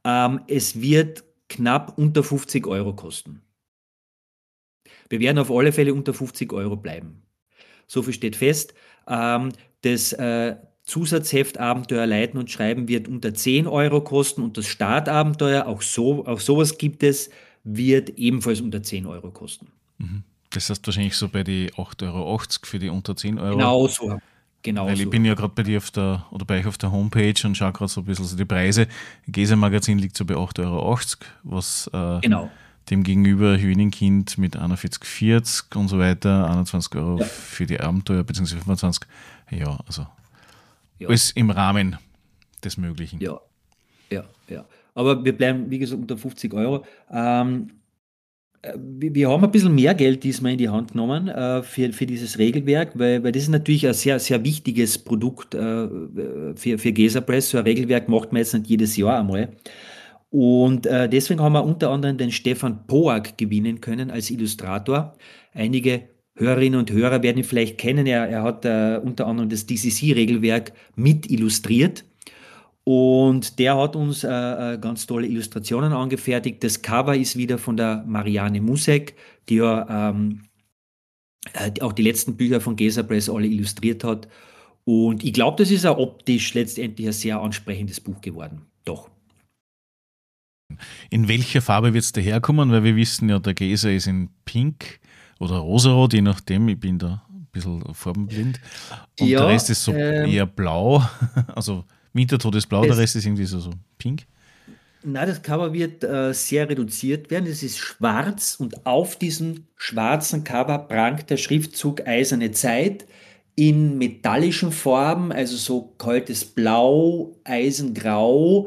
Ähm, es wird knapp unter fünfzig Euro kosten. Wir werden auf alle Fälle unter fünfzig Euro bleiben. So viel steht fest. Ähm, das äh, Zusatzheft Abenteuer Leiten und Schreiben wird unter zehn Euro kosten und das Startabenteuer, auch, so, auch sowas gibt es, wird ebenfalls unter zehn Euro kosten. Mhm. Das heißt wahrscheinlich so bei die acht Euro achtzig für die unter zehn Euro. Genau so. Genau Weil ich so. bin ja gerade bei dir auf der, oder bei euch auf der Homepage und schaue gerade so ein bisschen so die Preise. Gese-Magazin liegt so bei acht Euro achtzig, was äh, Genau. dem gegenüber Hühnenkind mit einundvierzig vierzig und so weiter, einundzwanzig Euro Ja. für die Abenteuer, beziehungsweise fünfundzwanzig. Ja, also Ja. alles im Rahmen des Möglichen. Ja, ja, ja. Aber wir bleiben, wie gesagt, unter fünfzig Euro. Ähm, äh, wir, wir haben ein bisschen mehr Geld diesmal in die Hand genommen äh, für, für dieses Regelwerk, weil, weil das ist natürlich ein sehr, sehr wichtiges Produkt äh, für, für Gesapress. So ein Regelwerk macht man jetzt nicht jedes Jahr einmal. Und äh, deswegen haben wir unter anderem den Stefan Poag gewinnen können als Illustrator. Einige Hörerinnen und Hörer werden ihn vielleicht kennen. Er, er hat äh, unter anderem das D C C-Regelwerk mit illustriert. Und der hat uns äh, äh, ganz tolle Illustrationen angefertigt. Das Cover ist wieder von der Marianne Musek, die ja ähm, äh, auch die letzten Bücher von Gesapress alle illustriert hat. Und ich glaube, das ist auch optisch letztendlich ein sehr ansprechendes Buch geworden. Doch. In welcher Farbe wird es daherkommen? Weil wir wissen ja, der Gesa ist in Pink oder Rosarot, je nachdem. Ich bin da ein bisschen farbenblind. Und Ja, der Rest ist so ähm, eher blau. Also Wintertod ist blau, der es, Rest ist irgendwie so, so pink. na, das Cover wird äh, sehr reduziert werden. Es ist schwarz und auf diesem schwarzen Cover prangt der Schriftzug Eiserne Zeit in metallischen Farben, also so kaltes Blau, Eisengrau.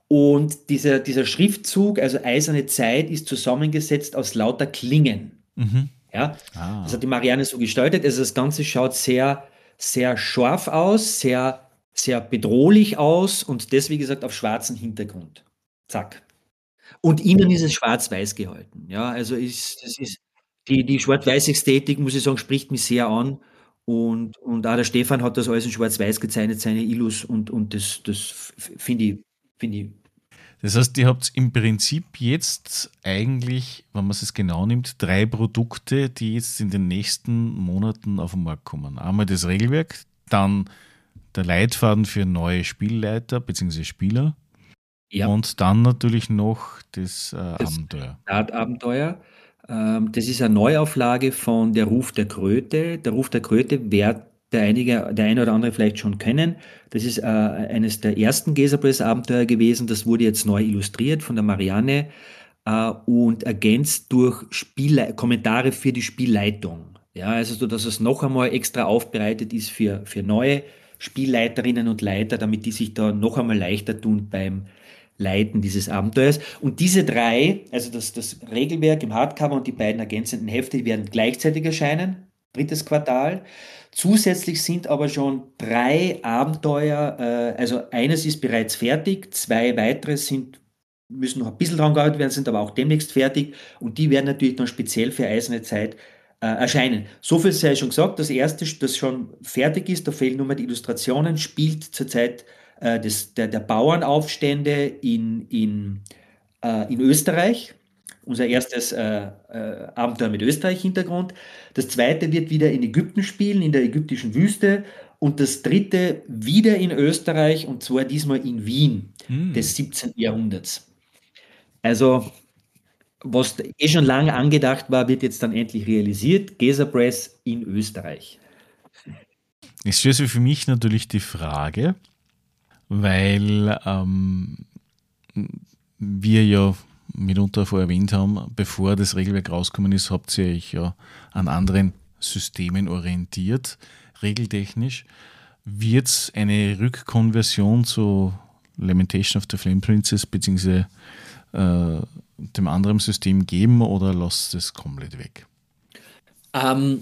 Und dieser, dieser Schriftzug, also Eiserne Zeit, ist zusammengesetzt aus lauter Klingen. Mhm. Ja, das Ah. hat die Marianne so gestaltet. Also das Ganze schaut sehr, sehr scharf aus, sehr, sehr bedrohlich aus und das, wie gesagt, auf schwarzem Hintergrund. Zack. Und innen ist es schwarz-weiß gehalten. Ja, also ist, das ist die, die Schwarz-Weiß-Ästhetik, muss ich sagen, spricht mich sehr an. Und, und auch der Stefan hat das alles in Schwarz-Weiß gezeichnet, seine Illus, und, und das, das finde ich, finde ich. Das heißt, ihr habt im Prinzip jetzt eigentlich, wenn man es genau nimmt, drei Produkte, die jetzt in den nächsten Monaten auf den Markt kommen. Einmal das Regelwerk, dann der Leitfaden für neue Spielleiter bzw. Spieler Ja, und dann natürlich noch das äh, das Abenteuer. Startabenteuer. Ähm, das ist eine Neuauflage von Der Ruf der Kröte. Der Ruf der Kröte wird der einige, der eine oder andere vielleicht schon kennen. Das ist äh, eines der ersten Gesapress-Abenteuer gewesen. Das wurde jetzt neu illustriert von der Marianne äh, und ergänzt durch Spielle Kommentare für die Spielleitung. Ja, also so, dass es noch einmal extra aufbereitet ist für, für neue Spielleiterinnen und Leiter, damit die sich da noch einmal leichter tun beim Leiten dieses Abenteuers. Und diese drei, also das, das Regelwerk im Hardcover und die beiden ergänzenden Hefte, die werden gleichzeitig erscheinen, drittes Quartal. Zusätzlich sind aber schon drei Abenteuer, äh, also eines ist bereits fertig, zwei weitere sind, müssen noch ein bisschen dran gearbeitet werden, sind aber auch demnächst fertig und die werden natürlich dann speziell für Eiserne Zeit äh, erscheinen. So viel sei schon gesagt, das erste, das schon fertig ist, da fehlen nur mehr die Illustrationen, spielt zurzeit äh, des, der, der Bauernaufstände in, in, äh, in Österreich. Unser erstes äh, äh, Abenteuer mit Österreich-Hintergrund. Das zweite wird wieder in Ägypten spielen, in der ägyptischen Wüste. Und das dritte wieder in Österreich, und zwar diesmal in Wien Hm. des siebzehnten. Jahrhunderts. Also, was eh schon lange angedacht war, wird jetzt dann endlich realisiert. Gesapress in Österreich. Es stellt sich für mich natürlich die Frage, weil ähm, wir ja mitunter vorher erwähnt haben, bevor das Regelwerk rausgekommen ist, habt ihr euch ja an anderen Systemen orientiert, regeltechnisch. Wird es eine Rückkonversion zu Lamentation of the Flame Princess bzw. Äh, dem anderen System geben oder lasst es komplett weg? Ähm,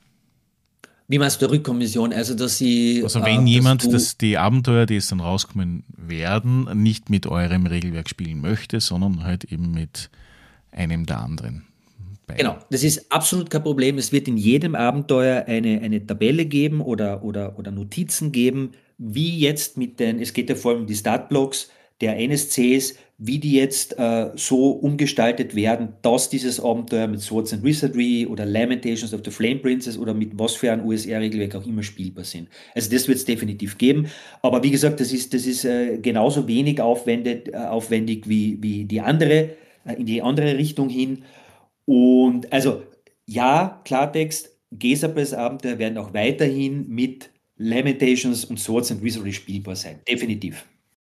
wie meinst du der Rückkommission? Also, dass sie, Also äh, wenn dass jemand du, das, die Abenteuer, die es dann rauskommen werden, nicht mit eurem Regelwerk spielen möchte, sondern halt eben mit einem der anderen beiden. genau, das ist absolut kein Problem. Es wird in jedem Abenteuer eine, eine Tabelle geben oder, oder, oder Notizen geben, wie jetzt mit den, es geht ja vor allem um die Startblocks der N S Cs, wie die jetzt äh, so umgestaltet werden, dass dieses Abenteuer mit Swords and Wizardry oder Lamentations of the Flame Princess oder mit was für ein U S R-Regelwerk auch immer spielbar sind. Also das wird es definitiv geben. Aber wie gesagt, das ist, das ist äh, genauso wenig aufwendig, äh, aufwendig wie, wie die andere, äh, in die andere Richtung hin. Und also ja, Klartext, Gesapels Abenteuer werden auch weiterhin mit Lamentations und Swords and Wizardry spielbar sein. Definitiv.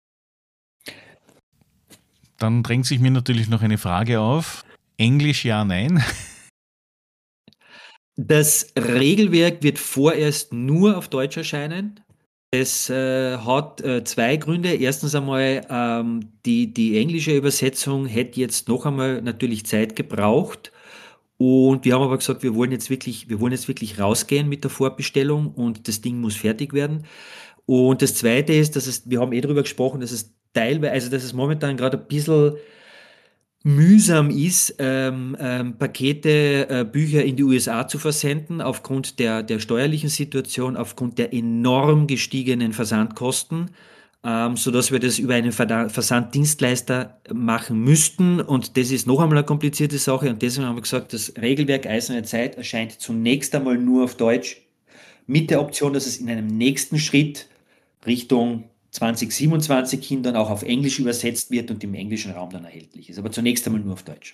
Dann drängt sich mir natürlich noch eine Frage auf. Englisch ja, nein? Das Regelwerk wird vorerst nur auf Deutsch erscheinen. Es äh, hat äh, zwei Gründe. Erstens einmal, ähm, die, die englische Übersetzung hätte jetzt noch einmal natürlich Zeit gebraucht. Und wir haben aber gesagt, wir wollen jetzt wirklich, wir wollen jetzt wirklich rausgehen mit der Vorbestellung und das Ding muss fertig werden. Und das Zweite ist, dass es, wir haben eh darüber gesprochen, dass es teilweise, also dass es momentan gerade ein bisschen mühsam ist, ähm, ähm, Pakete, äh, Bücher in die U S A zu versenden, aufgrund der, der steuerlichen Situation, aufgrund der enorm gestiegenen Versandkosten, ähm, sodass wir das über einen Versanddienstleister machen müssten. Und das ist noch einmal eine komplizierte Sache. Und deswegen haben wir gesagt, das Regelwerk Eiserne Zeit erscheint zunächst einmal nur auf Deutsch, mit der Option, dass es in einem nächsten Schritt Richtung zwanzig siebenundzwanzig hin dann auch auf Englisch übersetzt wird und im englischen Raum dann erhältlich ist. Aber zunächst einmal nur auf Deutsch.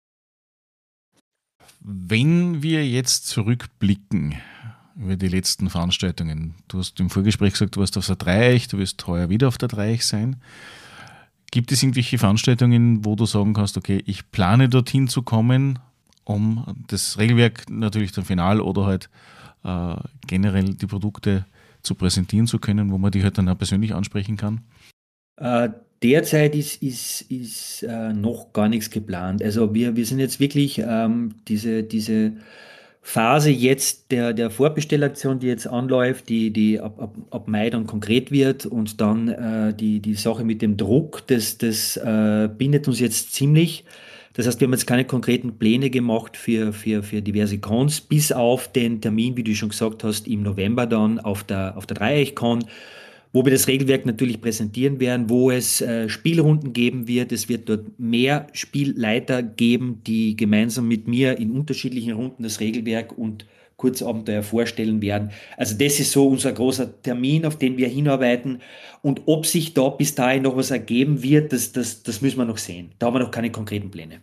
Wenn wir jetzt zurückblicken über die letzten Veranstaltungen, du hast im Vorgespräch gesagt, du warst auf der Dreieich, du wirst heuer wieder auf der Dreieich sein. Gibt es irgendwelche Veranstaltungen, wo du sagen kannst, okay, ich plane dorthin zu kommen, um das Regelwerk natürlich dann final oder halt äh, generell die Produkte zu präsentieren zu können, wo man die halt dann auch persönlich ansprechen kann? Äh, derzeit ist, ist, ist äh, noch gar nichts geplant. Also wir, wir sind jetzt wirklich ähm, diese, diese Phase jetzt der, der Vorbestellaktion, die jetzt anläuft, die, die ab, ab, ab Mai dann konkret wird und dann äh, die, die Sache mit dem Druck, das, das äh, bindet uns jetzt ziemlich. Das heißt, wir haben jetzt keine konkreten Pläne gemacht für, für, für diverse Cons, bis auf den Termin, wie du schon gesagt hast, im November dann auf der, auf der Dreieich-Con, wo wir das Regelwerk natürlich präsentieren werden, wo es äh, Spielrunden geben wird. Es wird dort mehr Spielleiter geben, die gemeinsam mit mir in unterschiedlichen Runden das Regelwerk und Kurzabenteuer vorstellen werden. Also das ist so unser großer Termin, auf den wir hinarbeiten. Und ob sich da bis dahin noch was ergeben wird, das, das, das müssen wir noch sehen. Da haben wir noch keine konkreten Pläne.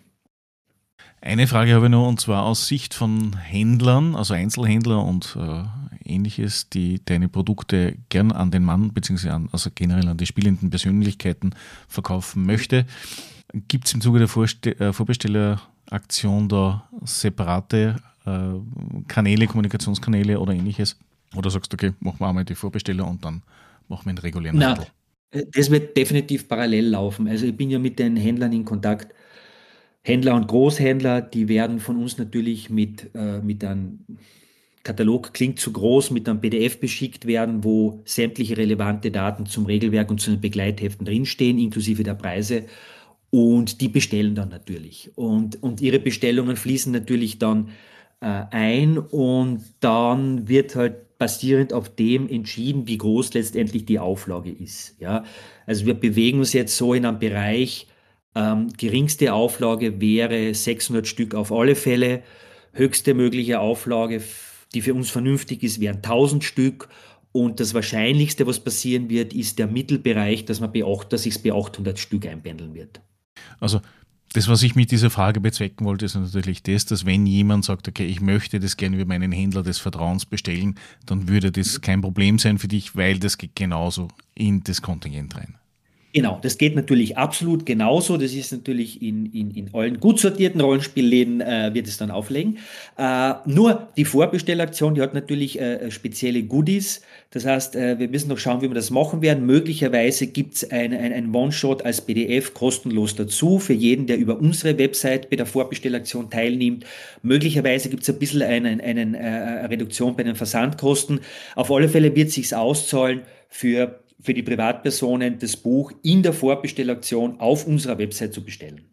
Eine Frage habe ich noch, und zwar aus Sicht von Händlern, also Einzelhändler und äh, ähnliches, die deine Produkte gern an den Mann bzw. An, also generell an die spielenden Persönlichkeiten verkaufen möchte. Gibt es im Zuge der Vorste- äh, Vorbestelleraktion da separate äh, Kanäle, Kommunikationskanäle oder ähnliches? Oder sagst du, okay, machen wir einmal die Vorbesteller und dann machen wir einen regulären Na, Handel? das wird definitiv parallel laufen. Also ich bin ja mit den Händlern in Kontakt. Händler und Großhändler, die werden von uns natürlich mit, äh, mit einem Katalog, klingt zu groß, mit einem P D F beschickt werden, wo sämtliche relevante Daten zum Regelwerk und zu den Begleitheften drinstehen, inklusive der Preise. Und die bestellen dann natürlich. Und, und ihre Bestellungen fließen natürlich dann äh, ein und dann wird halt basierend auf dem entschieden, wie groß letztendlich die Auflage ist. Ja? Also wir bewegen uns jetzt so in einem Bereich, ähm, geringste Auflage wäre sechshundert Stück auf alle Fälle. Höchste mögliche Auflage, die für uns vernünftig ist, wären tausend Stück. Und das Wahrscheinlichste, was passieren wird, ist der Mittelbereich, dass man bei acht, dass sich bei achthundert Stück einpendeln wird. Also das, was ich mit dieser Frage bezwecken wollte, ist natürlich das, dass wenn jemand sagt, okay, ich möchte das gerne über meinen Händler des Vertrauens bestellen, dann würde das kein Problem sein für dich, weil das geht genauso in das Kontingent rein. Genau, das geht natürlich absolut genauso. Das ist natürlich in, in, in allen gut sortierten Rollenspielläden äh, wird es dann auflegen. Äh, nur die Vorbestellaktion, die hat natürlich äh, spezielle Goodies. Das heißt, äh, wir müssen noch schauen, wie wir das machen werden. Möglicherweise gibt es ein, ein, ein One-Shot als P D F kostenlos dazu für jeden, der über unsere Website bei der Vorbestellaktion teilnimmt. Möglicherweise gibt es ein bisschen eine, eine, eine Reduktion bei den Versandkosten. Auf alle Fälle wird es sich auszahlen für für die Privatpersonen das Buch in der Vorbestellaktion auf unserer Website zu bestellen.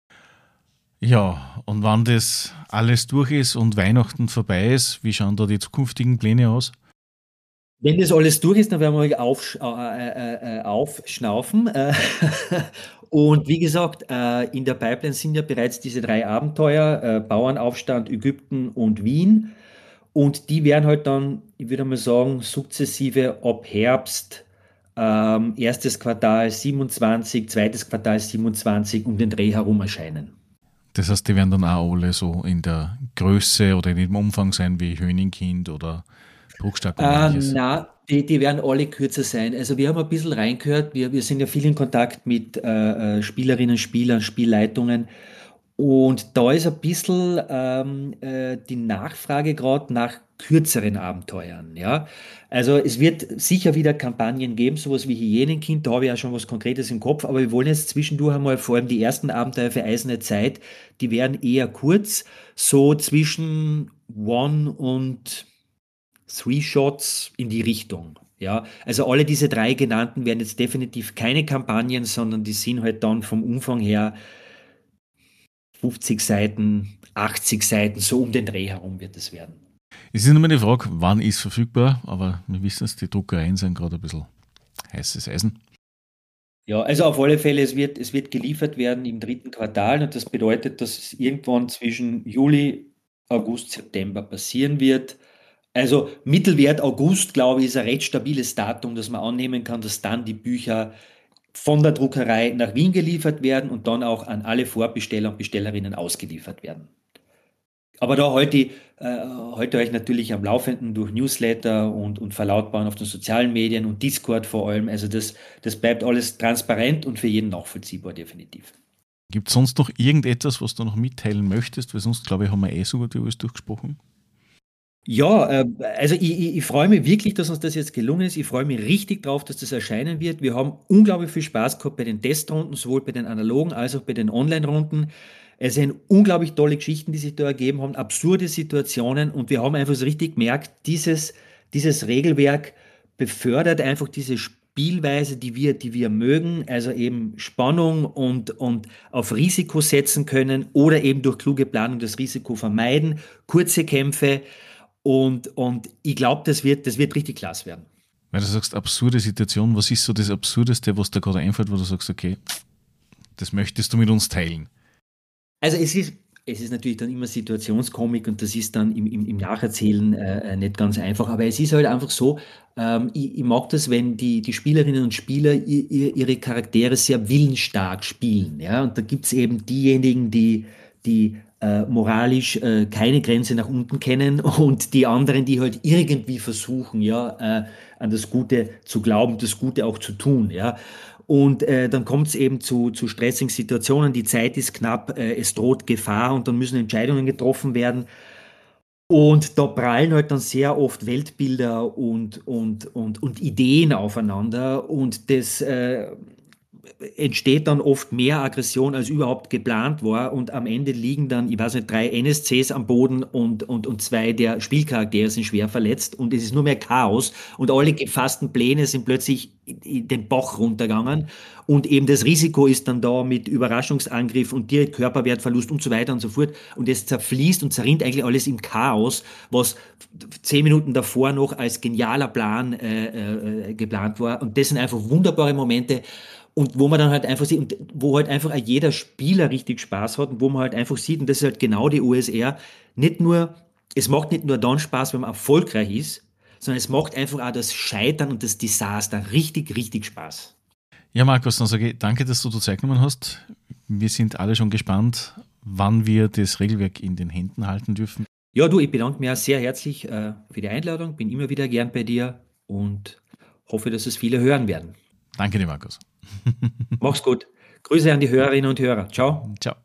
Ja, und wann das alles durch ist und Weihnachten vorbei ist, wie schauen da die zukünftigen Pläne aus? Wenn das alles durch ist, dann werden wir mal aufsch äh, äh, äh, aufschnaufen. Äh, und wie gesagt, äh, in der Pipeline sind ja bereits diese drei Abenteuer, äh, Bauernaufstand, Ägypten und Wien. Und die werden halt dann, ich würde mal sagen, sukzessive ab Herbst, ähm, erstes Quartal siebenundzwanzig, zweites Quartal siebenundzwanzig um den Dreh herum erscheinen. Das heißt, die werden dann auch alle so in der Größe oder in dem Umfang sein wie Höningkind oder Bruchstark und Äh, ähnliches. na, die, die werden alle kürzer sein. Also wir haben ein bisschen reingehört, wir, wir sind ja viel in Kontakt mit äh, äh, Spielerinnen, Spielern, Spielleitungen. Und da ist ein bisschen ähm, äh, die Nachfrage gerade nach kürzeren Abenteuern. Ja? Also es wird sicher wieder Kampagnen geben, sowas wie Hyänenkind, da habe ich ja schon was Konkretes im Kopf, aber wir wollen jetzt zwischendurch einmal vor allem die ersten Abenteuer für Eiserne Zeit, die werden eher kurz, so zwischen One und Three Shots in die Richtung. Ja, also alle diese drei genannten werden jetzt definitiv keine Kampagnen, sondern die sind halt dann vom Umfang her fünfzig Seiten, achtzig Seiten, so um den Dreh herum wird es werden. Es ist immer die Frage, wann ist verfügbar, aber wir wissen es, die Druckereien sind gerade ein bisschen heißes Eisen. Ja, also auf alle Fälle, es wird, es wird geliefert werden im dritten Quartal und das bedeutet, dass es irgendwann zwischen Juli, August, September passieren wird. Also Mittelwert August, glaube ich, ist ein recht stabiles Datum, dass man annehmen kann, dass dann die Bücher von der Druckerei nach Wien geliefert werden und dann auch an alle Vorbesteller und Bestellerinnen ausgeliefert werden. Aber da halte ich, äh, halte euch natürlich am Laufenden durch Newsletter und, und Verlautbaren auf den sozialen Medien und Discord vor allem. Also das, das bleibt alles transparent und für jeden nachvollziehbar, definitiv. Gibt es sonst noch irgendetwas, was du noch mitteilen möchtest? Weil sonst, glaube ich, haben wir eh so gut über alles durchgesprochen. Ja, äh, also ich, ich, ich freue mich wirklich, dass uns das jetzt gelungen ist. Ich freue mich richtig drauf, dass das erscheinen wird. Wir haben unglaublich viel Spaß gehabt bei den Testrunden, sowohl bei den analogen als auch bei den Online-Runden. Es sind unglaublich tolle Geschichten, die sich da ergeben haben, absurde Situationen und wir haben einfach so richtig gemerkt, dieses, dieses Regelwerk befördert einfach diese Spielweise, die wir, die wir mögen, also eben Spannung und, und auf Risiko setzen können oder eben durch kluge Planung das Risiko vermeiden, kurze Kämpfe. Und, und ich glaube, das wird, das wird richtig klasse werden. Weil du sagst, absurde Situation, was ist so das Absurdeste, was dir gerade einfällt, wo du sagst, okay, das möchtest du mit uns teilen? Also es ist, es ist natürlich dann immer Situationskomik und das ist dann im, im, im Nacherzählen äh, nicht ganz einfach, aber es ist halt einfach so, ähm, ich, ich mag das, wenn die, die Spielerinnen und Spieler ihr, ihre Charaktere sehr willensstark spielen. Ja? Und da gibt es eben diejenigen, die, die äh, moralisch äh, keine Grenze nach unten kennen und die anderen, die halt irgendwie versuchen, ja, äh, an das Gute zu glauben, das Gute auch zu tun. Ja? Und äh, dann kommt es eben zu, zu stressigen Situationen, die Zeit ist knapp, äh, es droht Gefahr und dann müssen Entscheidungen getroffen werden. Und da prallen halt dann sehr oft Weltbilder und, und, und, und Ideen aufeinander und das äh, entsteht dann oft mehr Aggression, als überhaupt geplant war und am Ende liegen dann, ich weiß nicht, drei N S Cs am Boden und, und, und zwei der Spielcharaktere sind schwer verletzt und es ist nur mehr Chaos und alle gefassten Pläne sind plötzlich in den Bach runtergegangen und eben das Risiko ist dann da mit Überraschungsangriff und direkt Körperwertverlust und so weiter und so fort und es zerfließt und zerrinnt eigentlich alles im Chaos, was zehn Minuten davor noch als genialer Plan äh, äh, geplant war und das sind einfach wunderbare Momente. Und wo man dann halt einfach sieht, und wo halt einfach auch jeder Spieler richtig Spaß hat und wo man halt einfach sieht, und das ist halt genau die U S R, nicht nur, es macht nicht nur dann Spaß, wenn man erfolgreich ist, sondern es macht einfach auch das Scheitern und das Desaster richtig, richtig Spaß. Ja, Markus, dann sage ich danke, dass du dir Zeit genommen hast. Wir sind alle schon gespannt, wann wir das Regelwerk in den Händen halten dürfen. Ja, du, ich bedanke mich auch sehr herzlich äh, für die Einladung, bin immer wieder gern bei dir und hoffe, dass es viele hören werden. Danke dir, Markus. Mach's gut. Grüße an die Hörerinnen und Hörer. Ciao. Ciao.